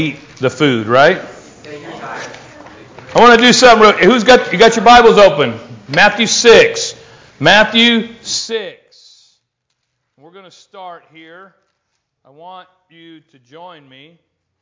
eat the food, right? I want to do something. You got your Bibles open? Matthew 6. Matthew 6. We're going to start here. I want you to join me.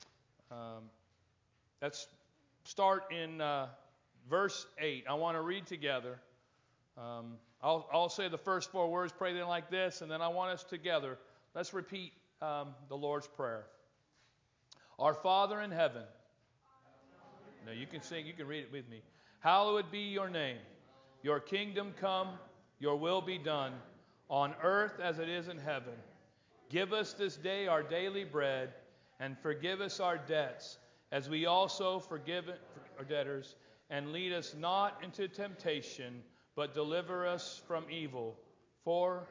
Let's start in verse 8. I want to read together. I'll say the first four words, pray them like this, and then I want us together. Let's repeat the Lord's Prayer. Our Father in heaven. Now you can sing, you can read it with me. Hallowed be your name. Your kingdom come, your will be done, on earth as it is in heaven. Give us this day our daily bread, and forgive us our debts, as we also forgive our debtors. And lead us not into temptation, but deliver us from evil. For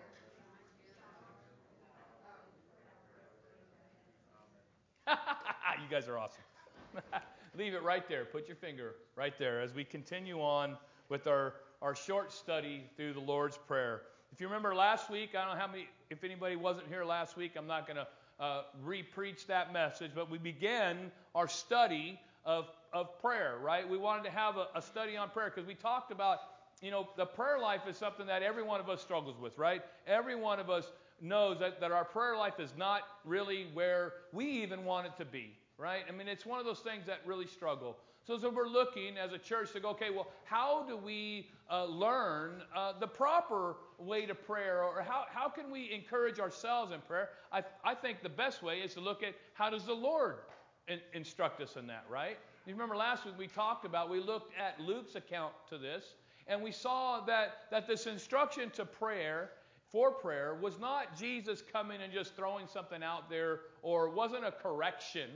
you guys are awesome. Leave it right there. Put your finger right there as we continue on with our short study through the Lord's Prayer. If you remember last week, I don't know if anybody wasn't here last week, I'm not going to re-preach that message, but we began our study of prayer, right? We wanted to have a study on prayer because we talked about, the prayer life is something that every one of us struggles with, right? Every one of us knows that our prayer life is not really where we even want it to be. Right? I mean, it's one of those things that really struggle. So we're looking as a church to go, okay, well, how do we learn the proper way to prayer? Or how can we encourage ourselves in prayer? I think the best way is to look at how does the Lord instruct us in that, right? You remember last week we looked at Luke's account to this, and we saw that this instruction to prayer, for prayer, was not Jesus coming and just throwing something out there, or wasn't a correction.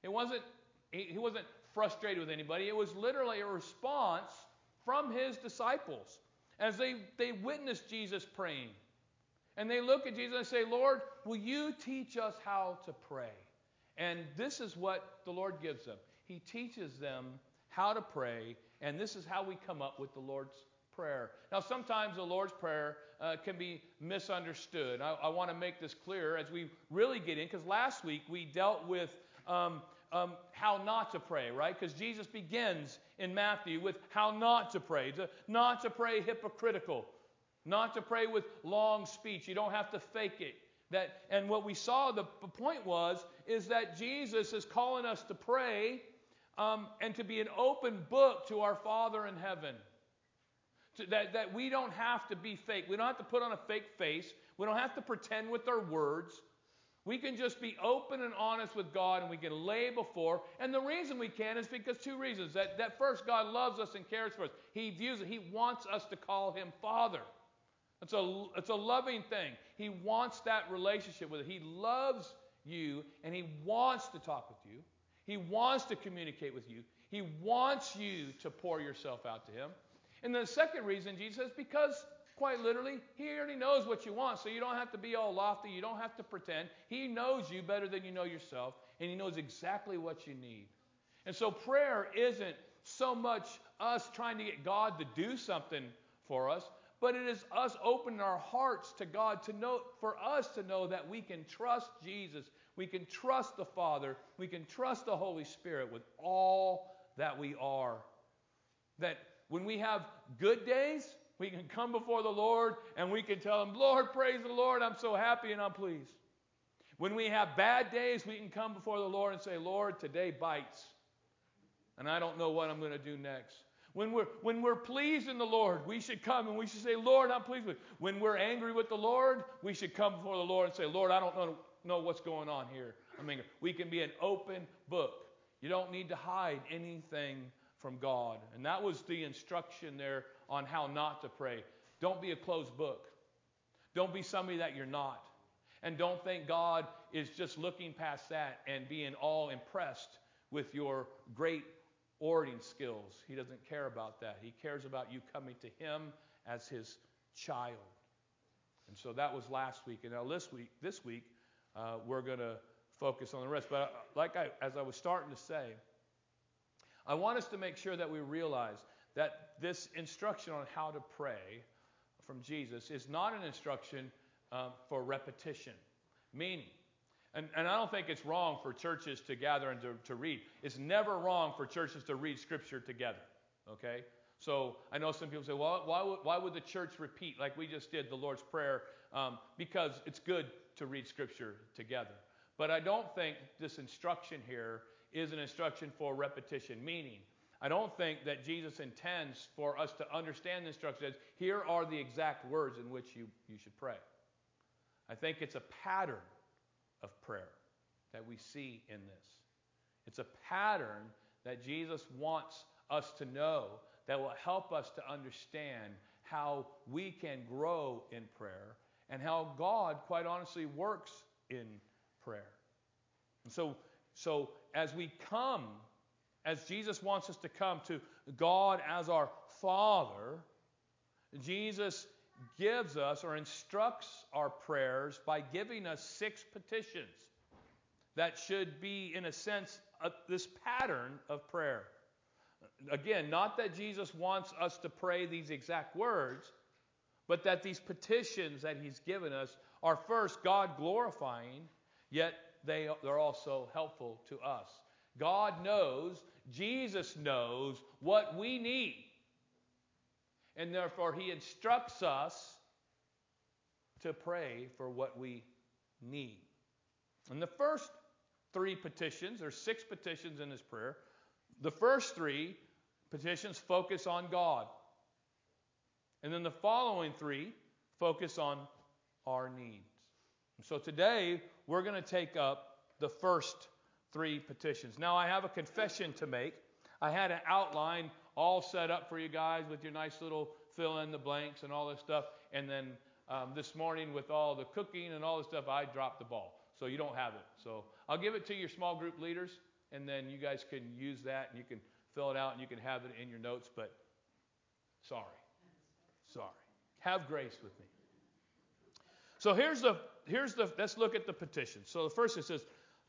He wasn't frustrated with anybody. It was literally a response from his disciples as they witnessed Jesus praying. And they look at Jesus and say, Lord, will you teach us how to pray? And this is what the Lord gives them. He teaches them how to pray, and this is how we come up with the Lord's Prayer. Now, sometimes the Lord's Prayer can be misunderstood. I want to make this clear as we really get in, because last week we dealt with how not to pray, right? Because Jesus begins in Matthew with how not to pray. Not to pray hypocritical. Not to pray with long speech. You don't have to fake it. And what we saw, the point is that Jesus is calling us to pray and to be an open book to our Father in heaven. That we don't have to be fake. We don't have to put on a fake face. We don't have to pretend with our words. We can just be open and honest with God, and we can lay before. And the reason we can is because two reasons. That first, God loves us and cares for us. He views it. He wants us to call Him Father. It's a loving thing. He wants that relationship with it. He loves you, and He wants to talk with you. He wants to communicate with you. He wants you to pour yourself out to Him. And the second reason, Jesus says, because quite literally, He already knows what you want, so you don't have to be all lofty. You don't have to pretend. He knows you better than you know yourself, and He knows exactly what you need. And so prayer isn't so much us trying to get God to do something for us, but it is us opening our hearts to God for us to know that we can trust Jesus, we can trust the Father, we can trust the Holy Spirit with all that we are. That when we have good days, we can come before the Lord and we can tell Him, Lord, praise the Lord, I'm so happy and I'm pleased. When we have bad days, we can come before the Lord and say, Lord, today bites, and I don't know what I'm going to do next. When we're pleased in the Lord, we should come and we should say, Lord, I'm pleased with you. When we're angry with the Lord, we should come before the Lord and say, Lord, I don't know what's going on here. We can be an open book. You don't need to hide anything from God. And that was the instruction there on how not to pray. Don't be a closed book. Don't be somebody that you're not. And don't think God is just looking past that and being all impressed with your great orating skills. He doesn't care about that. He cares about you coming to Him as His child. And so that was last week. And now this week, we're going to focus on the rest. But as I was starting to say, I want us to make sure that we realize that this instruction on how to pray from Jesus is not an instruction for repetition. Meaning, And I don't think it's wrong for churches to gather and to read. It's never wrong for churches to read Scripture together. Okay? So I know some people say, well, why would the church repeat like we just did the Lord's Prayer? Because it's good to read Scripture together. But I don't think this instruction here is an instruction for repetition, meaning I don't think that Jesus intends for us to understand the instruction as here are the exact words in which you should pray. I think it's a pattern of prayer that we see in this. It's a pattern that Jesus wants us to know that will help us to understand how we can grow in prayer and how God, quite honestly, works in prayer. And so as we come, as Jesus wants us to come to God as our Father, Jesus gives us or instructs our prayers by giving us 6 petitions that should be, in a sense, this pattern of prayer. Again, not that Jesus wants us to pray these exact words, but that these petitions that he's given us are first God glorifying, yet they're also helpful to us. God knows, Jesus knows what we need. And therefore, he instructs us to pray for what we need. And the first 3 petitions, there's 6 petitions in this prayer. The first 3 petitions focus on God. And then the following 3 focus on our needs. And so today, we're going to take up the first 3 petitions. Now, I have a confession to make. I had an outline all set up for you guys with your nice little fill in the blanks and all this stuff. And then this morning with all the cooking and all this stuff, I dropped the ball. So you don't have it. So I'll give it to your small group leaders, and then you guys can use that, and you can fill it out, and you can have it in your notes. But sorry. Have grace with me. So here's the let's look at the petition. So the first it says,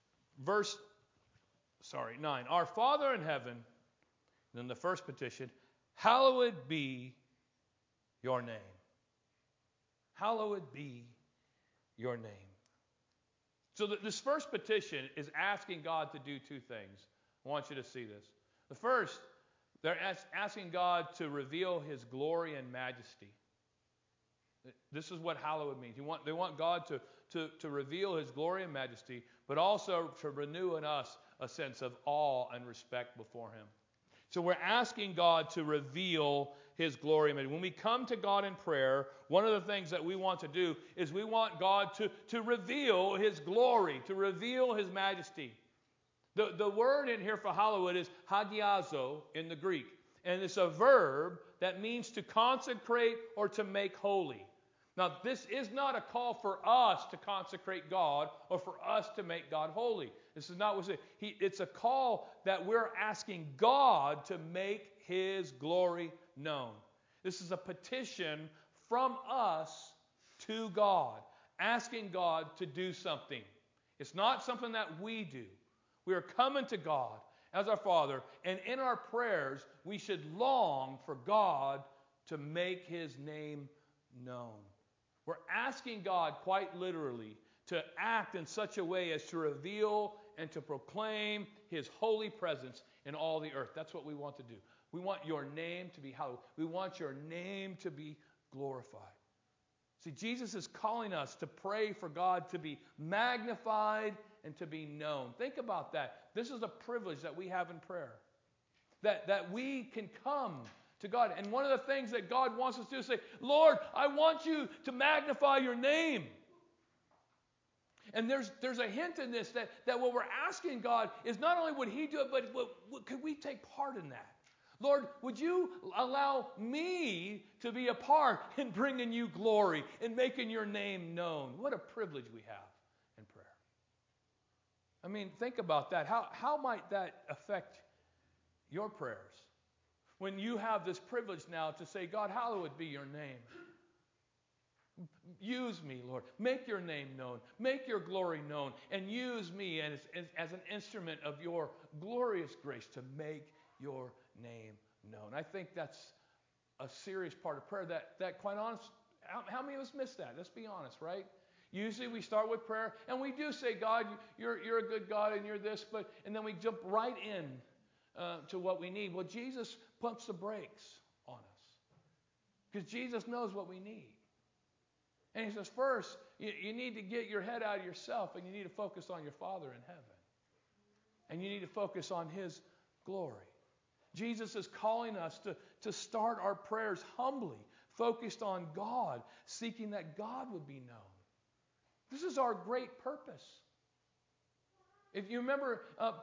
9. Our Father in heaven, then the first petition, hallowed be your name. Hallowed be your name. So this first petition is asking God to do 2 things. I want you to see this. The first, they're asking God to reveal his glory and majesty. This is what hallowed means. They want God to reveal his glory and majesty, but also to renew in us a sense of awe and respect before him. So we're asking God to reveal his glory. When we come to God in prayer, one of the things that we want to do is we want God to reveal his glory, to reveal his majesty. The word in here for hallowed is hagiazo in the Greek. And it's a verb that means to consecrate or to make holy. Now, this is not a call for us to consecrate God or for us to make God holy. This is not what it's a call that we're asking God to make his glory known. This is a petition from us to God, asking God to do something. It's not something that we do. We are coming to God as our Father, and in our prayers, we should long for God to make his name known. We're asking God quite literally to act in such a way as to reveal and to proclaim his holy presence in all the earth. That's what we want to do. We want your name to be hallowed. We want your name to be glorified. See, Jesus is calling us to pray for God to be magnified and to be known. Think about that. This is a privilege that we have in prayer. That we can come to God. And one of the things that God wants us to do is say, Lord, I want you to magnify your name. And there's a hint in this that what we're asking God is not only would he do it, but could we take part in that? Lord, would you allow me to be a part in bringing you glory and making your name known? What a privilege we have in prayer. I mean, think about that. How might that affect your prayers? When you have this privilege now to say, God, hallowed be your name. Use me, Lord. Make your name known. Make your glory known. And use me as an instrument of your glorious grace to make your name known. I think that's a serious part of prayer that quite honest, how many of us miss that? Let's be honest, right? Usually we start with prayer, and we do say, God, you're a good God, and you're this, and then we jump right in to what we need. Well, Jesus pumps the brakes on us because Jesus knows what we need. And he says, first, you need to get your head out of yourself, and you need to focus on your Father in heaven. And you need to focus on His glory. Jesus is calling us to start our prayers humbly, focused on God, seeking that God would be known. This is our great purpose. If you remember,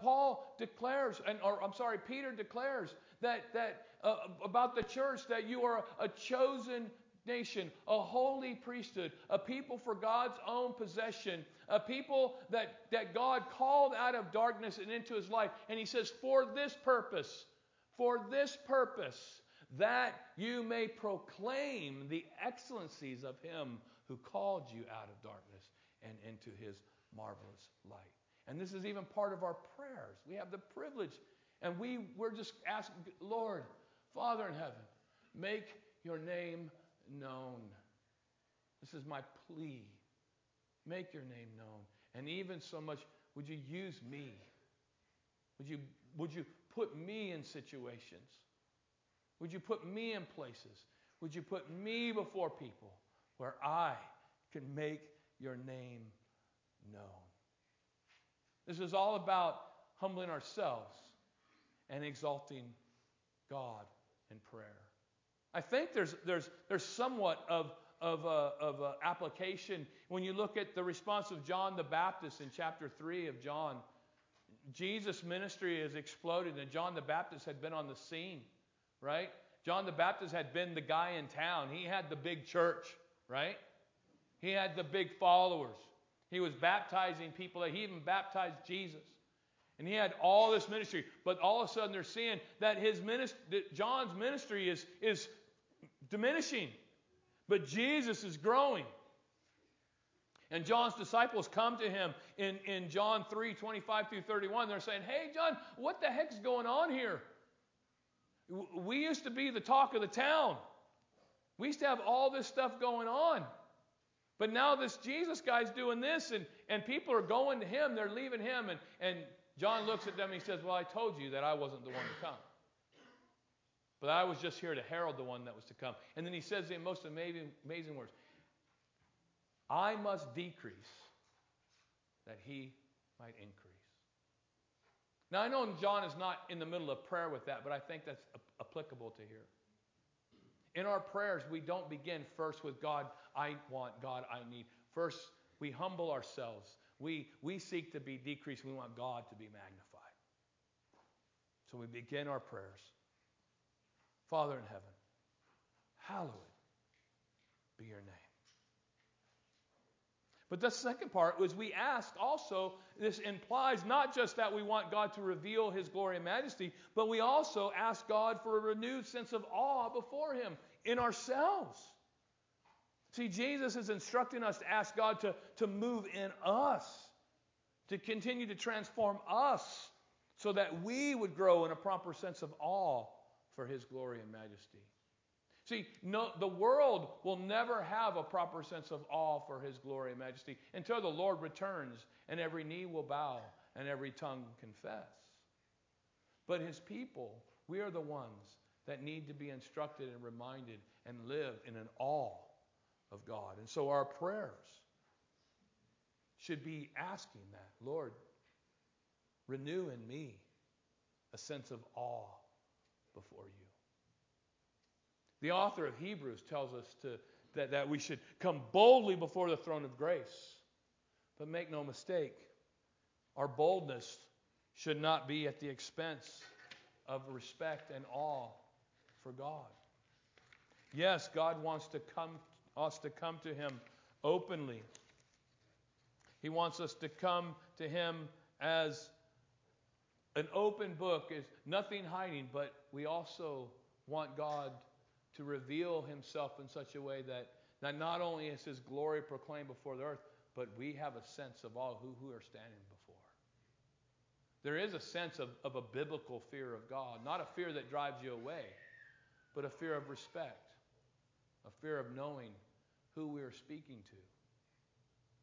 Peter declares that about the church, that you are a chosen nation, a holy priesthood, a people for God's own possession, a people that God called out of darkness and into His light. And He says, for this purpose, that you may proclaim the excellencies of Him who called you out of darkness and into His marvelous light. And this is even part of our prayers. We have the privilege, and we're just asking, Lord, Father in heaven, make your name known. This is my plea. Make your name known. And even so much, would you use me? Would you put me in situations? Would you put me in places? Would you put me before people where I can make your name known? This is all about humbling ourselves and exalting God in prayer. I think there's somewhat of application when you look at the response of John the Baptist in chapter 3 of John. Jesus' ministry has exploded, and John the Baptist had been on the scene, right? John the Baptist had been the guy in town. He had the big church, right? He had the big followers. He was baptizing people. He even baptized Jesus. And he had all this ministry. But all of a sudden they're seeing that John's ministry is diminishing. But Jesus is growing. And John's disciples come to him in John 3:25 through 31. They're saying, hey, John, what the heck's going on here? We used to be the talk of the town. We used to have all this stuff going on. But now this Jesus guy's doing this, and people are going to him. They're leaving him. And John looks at them and he says, well, I told you that I wasn't the one to come. But I was just here to herald the one that was to come. And then he says the most amazing words. I must decrease that he might increase. Now, I know John is not in the middle of prayer with that, but I think that's applicable to here. In our prayers, we don't begin first with God, I want, God, I need. First, we humble ourselves. We seek to be decreased. We want God to be magnified. So we begin our prayers. Father in heaven, hallowed be your name. But the second part was we ask also, this implies not just that we want God to reveal His glory and majesty, but we also ask God for a renewed sense of awe before Him in ourselves. See, Jesus is instructing us to ask God to move in us, to continue to transform us so that we would grow in a proper sense of awe for His glory and majesty. See, the world will never have a proper sense of awe for His glory and majesty until the Lord returns and every knee will bow and every tongue confess. But His people, we are the ones that need to be instructed and reminded and live in an awe of God. And so our prayers should be asking that, Lord, renew in me a sense of awe before you. The author of Hebrews tells us that we should come boldly before the throne of grace. But make no mistake, our boldness should not be at the expense of respect and awe for God. Yes, God wants us to come to Him openly. He wants us to come to Him as an open book, is nothing hiding, but we also want God to reveal Himself in such a way that not only is His glory proclaimed before the earth, but we have a sense of all who are standing before. There is a sense of a biblical fear of God, not a fear that drives you away, but a fear of respect, a fear of knowing who we are speaking to.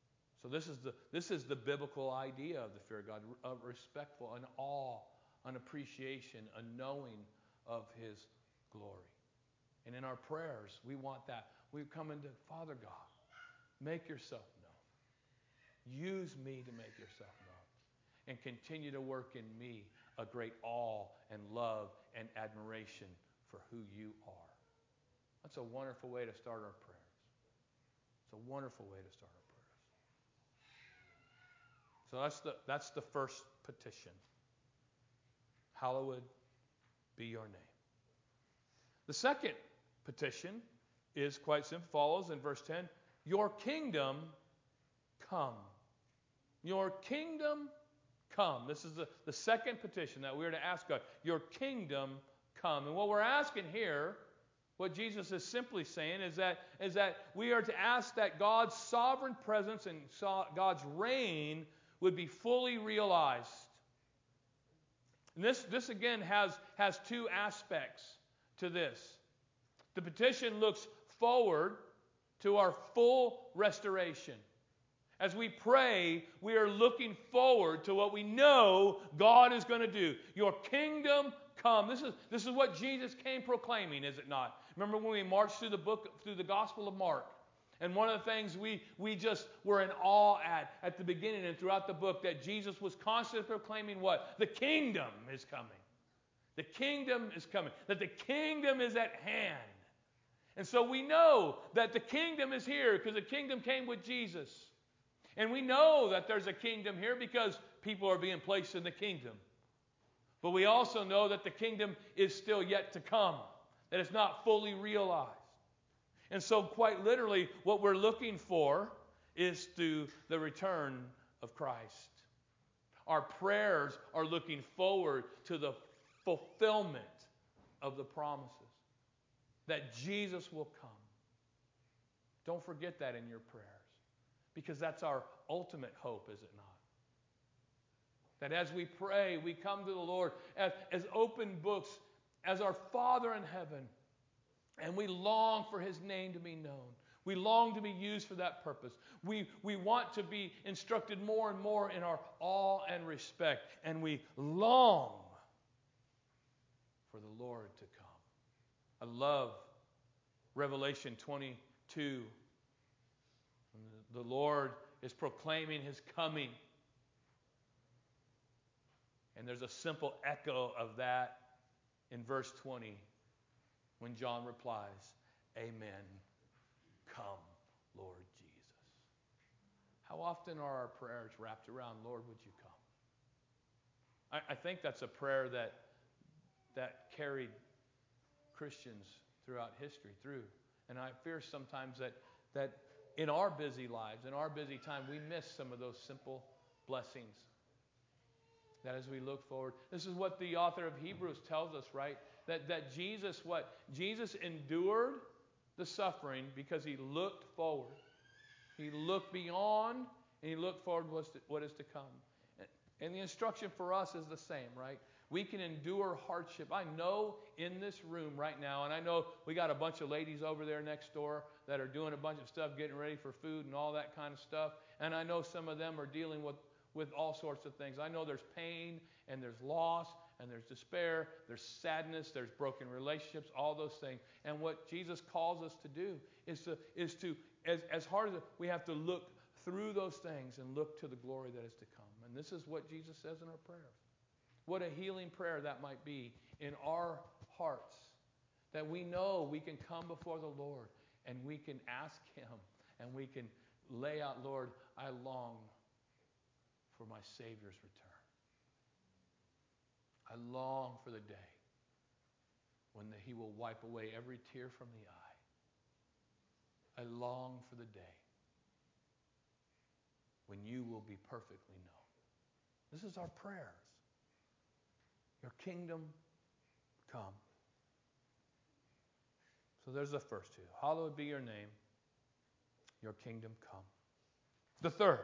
So this is the biblical idea of the fear of God, a respectful, an awe, an appreciation, a knowing of His glory. And in our prayers, we want that. We come into, Father God, make yourself known. Use me to make yourself known. And continue to work in me a great awe and love and admiration for who you are. That's a wonderful way to start our prayers. It's a wonderful way to start our prayers. So that's the first petition. Hallowed be your name. The second petition is quite simple. Follows in verse 10. Your kingdom come. Your kingdom come. This is the second petition that we're to ask God. Your kingdom come. And what we're asking here, what Jesus is simply saying is that we are to ask that God's sovereign presence and God's reign would be fully realized. And this again has two aspects to this. The petition looks forward to our full restoration. As we pray, we are looking forward to what we know God is going to do. Your kingdom come. This is what Jesus came proclaiming, is it not? Remember when we marched through the Gospel of Mark? And one of the things we just were in awe at the beginning and throughout the book, that Jesus was constantly proclaiming what? The kingdom is coming. The kingdom is coming. That the kingdom is at hand. And so we know that the kingdom is here because the kingdom came with Jesus. And we know that there's a kingdom here because people are being placed in the kingdom. But we also know that the kingdom is still yet to come. That it's not fully realized. And so quite literally, what we're looking for is to the return of Christ. Our prayers are looking forward to the fulfillment of the promises. That Jesus will come. Don't forget that in your prayers. Because that's our ultimate hope, is it not? That as we pray, we come to the Lord as open books, as our Father in heaven. And we long for His name to be known. We long to be used for that purpose. We want to be instructed more and more in our awe and respect. And we long for the Lord to come. I love Revelation 22. The Lord is proclaiming His coming. And there's a simple echo of that in verse 20 when John replies, Amen. Come, Lord Jesus. How often are our prayers wrapped around, Lord, would you come? I think that's a prayer that carried Christians throughout history through. And I fear sometimes that in our busy lives, in our busy time, we miss some of those simple blessings. That as we look forward, this is what the author of Hebrews tells us, right? That Jesus, Jesus endured the suffering because He looked forward. He looked beyond and He looked forward to what is to come. And the instruction for us is the same, right? We can endure hardship. I know in this room right now, and I know we got a bunch of ladies over there next door that are doing a bunch of stuff, getting ready for food and all that kind of stuff. And I know some of them are dealing with all sorts of things. I know there's pain and there's loss and there's despair, there's sadness, there's broken relationships, all those things. And what Jesus calls us to do is to as hard as we have to look through those things and look to the glory that is to come. And this is what Jesus says in our prayers. What a healing prayer that might be in our hearts. That we know we can come before the Lord and we can ask Him and we can lay out, Lord, I long for my Savior's return. I long for the day when He will wipe away every tear from the eye. I long for the day when you will be perfectly known. This is our prayers. Your kingdom come. So there's the first two. Hallowed be your name. Your kingdom come. The third.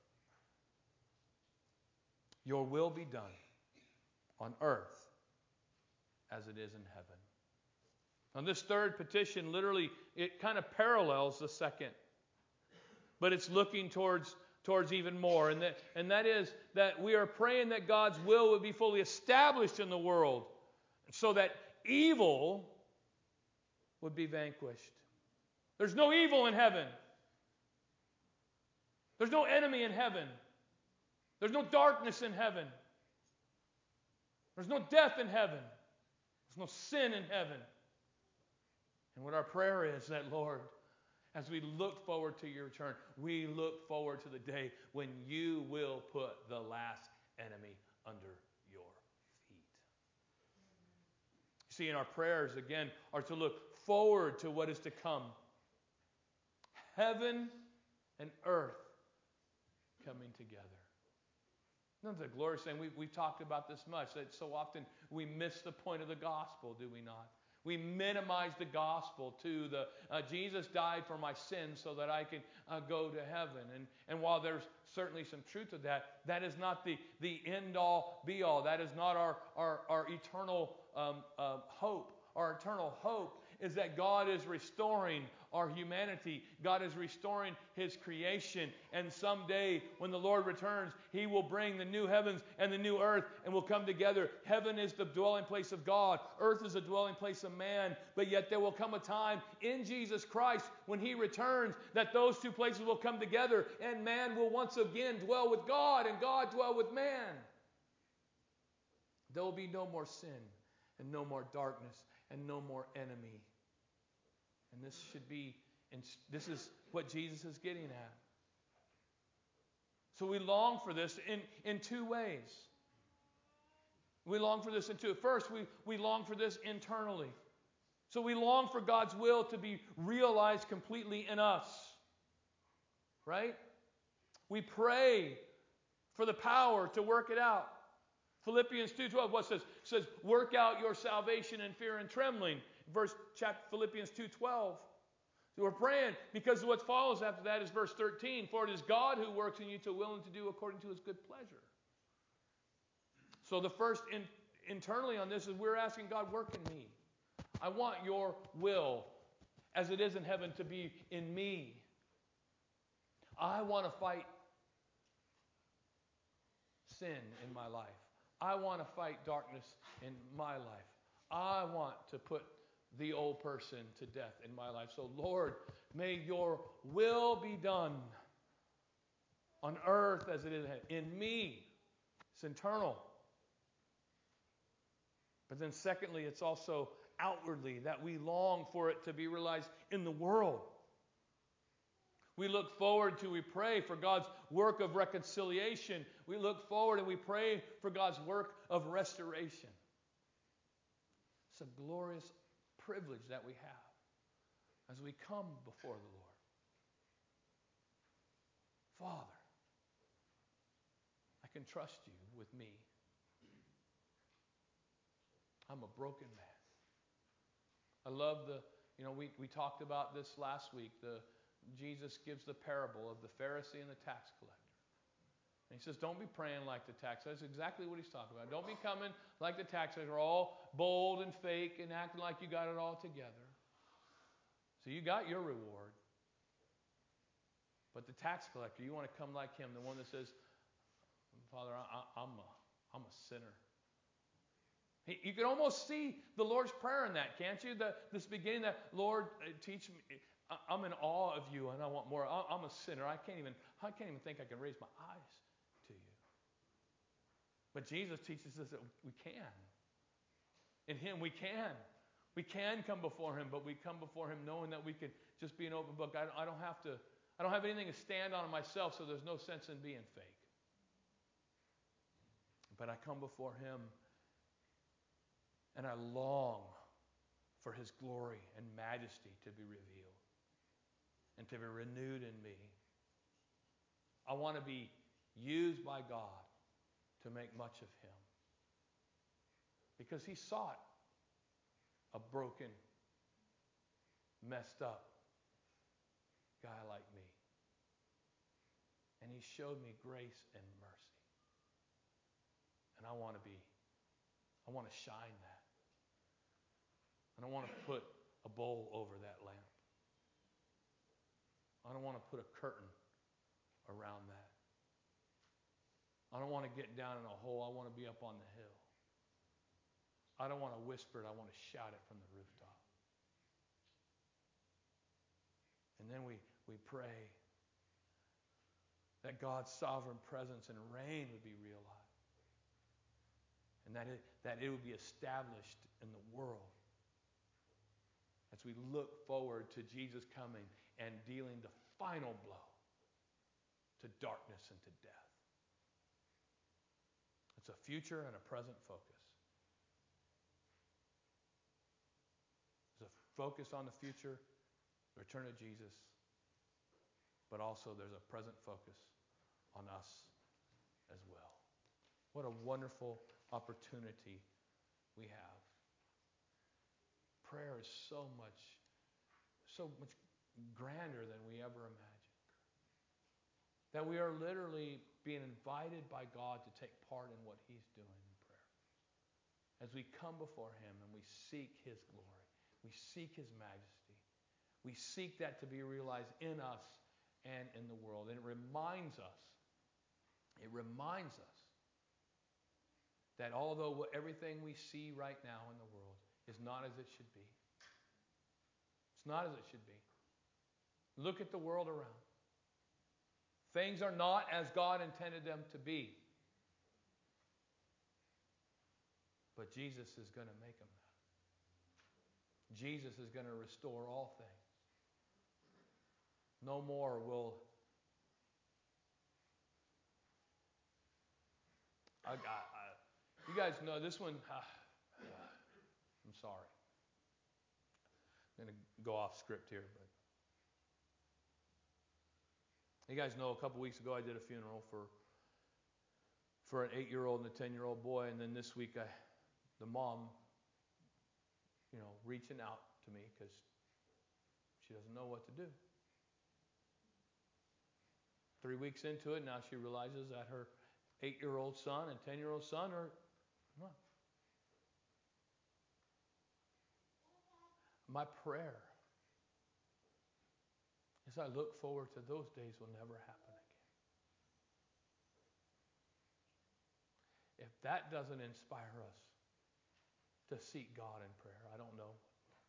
Your will be done on earth as it is in heaven. On this third petition, literally, it kind of parallels the second. But it's looking towards towards even more. And that is that we are praying that God's will would be fully established in the world so that evil would be vanquished. There's no evil in heaven. There's no enemy in heaven. There's no darkness in heaven. There's no death in heaven. There's no sin in heaven. And what our prayer is that, Lord, as we look forward to your return, we look forward to the day when you will put the last enemy under your feet. See, and our prayers, again, are to look forward to what is to come. Heaven and earth coming together. Isn't that glorious thing? We've talked about this much, that so often we miss the point of the gospel, do we not? We minimize the gospel to the Jesus died for my sins so that I can go to heaven. And while there's certainly some truth to that, that is not the end-all, be-all. That is not our eternal hope. Our eternal hope is that God is restoring our humanity. God is restoring His creation. And someday, when the Lord returns, He will bring the new heavens and the new earth and will come together. Heaven is the dwelling place of God. Earth is the dwelling place of man. But yet there will come a time in Jesus Christ when He returns that those two places will come together and man will once again dwell with God and God dwell with man. There will be no more sin and no more darkness and no more enemy. And this is what Jesus is getting at. So we long for this in two ways. We long for this in two. First, we long for this internally. So we long for God's will to be realized completely in us. Right? We pray for the power to work it out. Philippians 2:12, what says? It says, work out your salvation in fear and trembling. Philippians 2:12. So we're praying because what follows after that is verse 13. For it is God who works in you to will and to do according to His good pleasure. So the first internally on this is we're asking God, work in me. I want your will as it is in heaven to be in me. I want to fight sin in my life. I want to fight darkness in my life. I want to put the old person to death in my life. So, Lord, may your will be done on earth as it is in me. It's internal. But then secondly, it's also outwardly that we long for it to be realized in the world. We look forward to, we pray for God's work of reconciliation. We look forward and we pray for God's work of restoration. It's a glorious privilege that we have as we come before the Lord. Father, I can trust you with me. I'm a broken man. I love we talked about this last week. Jesus gives the parable of the Pharisee and the tax collector. And he says, don't be praying like the tax collector. That's exactly what he's talking about. Don't be coming like the tax collector, all bold and fake and acting like you got it all together. So you got your reward. But the tax collector, you want to come like him, the one that says, Father, I'm a sinner. You can almost see the Lord's Prayer in that, can't you? This beginning that, Lord, teach me. I'm in awe of you and I want more. I'm a sinner. I can't even think I can raise my eyes to you. But Jesus teaches us that we can. In Him we can. We can come before Him, but we come before Him knowing that we can just be an open book. I don't have anything to stand on myself, so there's no sense in being fake. But I come before Him and I long for His glory and majesty to be revealed and to be renewed in me. I want to be used by God to make much of Him. Because He sought a broken, messed up guy like me. And He showed me grace and mercy. And I want to shine that. And I want to put a bowl over that lamp. I don't want to put a curtain around that. I don't want to get down in a hole. I want to be up on the hill. I don't want to whisper it. I want to shout it from the rooftop. And then we pray that God's sovereign presence and reign would be realized. And that it would be established in the world. As we look forward to Jesus coming and dealing the final blow to darkness and to death. It's a future and a present focus. There's a focus on the future, the return of Jesus, but also there's a present focus on us as well. What a wonderful opportunity we have. Prayer is so much grander than we ever imagined. That we are literally being invited by God to take part in what He's doing in prayer. As we come before Him and we seek His glory, we seek His majesty, we seek that to be realized in us and in the world. And it reminds us that although everything we see right now in the world is not as it should be, it's not as it should be. Look at the world around. Things are not as God intended them to be. But Jesus is going to make them that. Jesus is going to restore all things. No more will... you guys know this one... I'm sorry. I'm going to go off script here, but... You guys know a couple weeks ago I did a funeral for an 8-year-old and a 10-year-old boy, and then this week the mom, reaching out to me because she doesn't know what to do. 3 weeks into it, now she realizes that her 8-year-old son and 10-year-old son are not. My prayer is I look forward to those days will never happen again. If that doesn't inspire us to seek God in prayer, I don't know.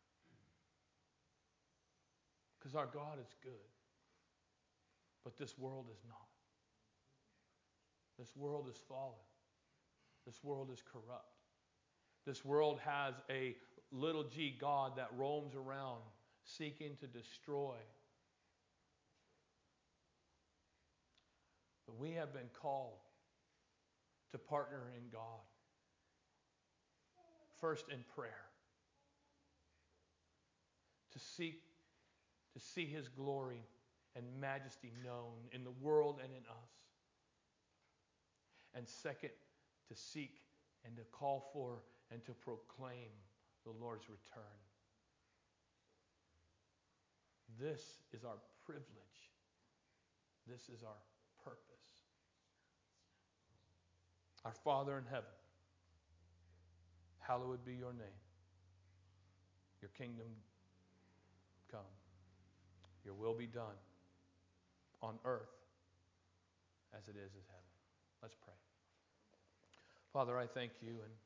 Because our God is good. But this world is not. This world is fallen. This world is corrupt. This world has a little g God that roams around seeking to destroy. But we have been called to partner in God. First in prayer. To see His glory and majesty known in the world and in us. And second, to seek and to call for and to proclaim the Lord's return. This is our privilege. This is our purpose. Our Father in heaven, hallowed be your name. Your kingdom come. Your will be done on earth as it is in heaven. Let's pray. Father, I thank you, and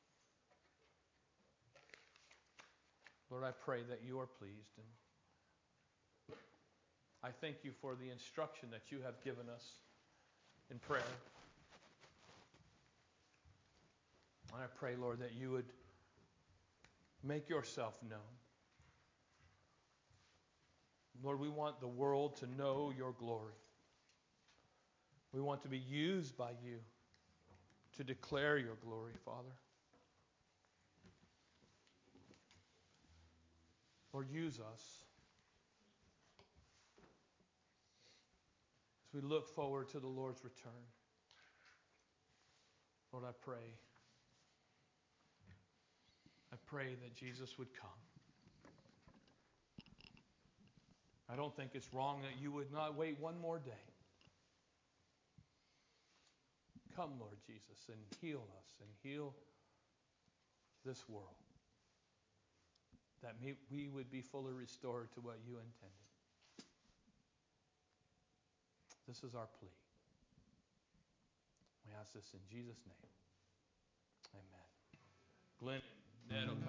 Lord, I pray that you are pleased, and I thank you for the instruction that you have given us in prayer. And I pray, Lord, that you would make yourself known. Lord, we want the world to know your glory. We want to be used by you to declare your glory, Father. Lord, use us as we look forward to the Lord's return. Lord, I pray that Jesus would come. I don't think it's wrong that you would not wait one more day. Come, Lord Jesus, and heal us and heal this world. That we would be fully restored to what you intended. This is our plea. We ask this in Jesus' name. Amen. Glenn, Ned,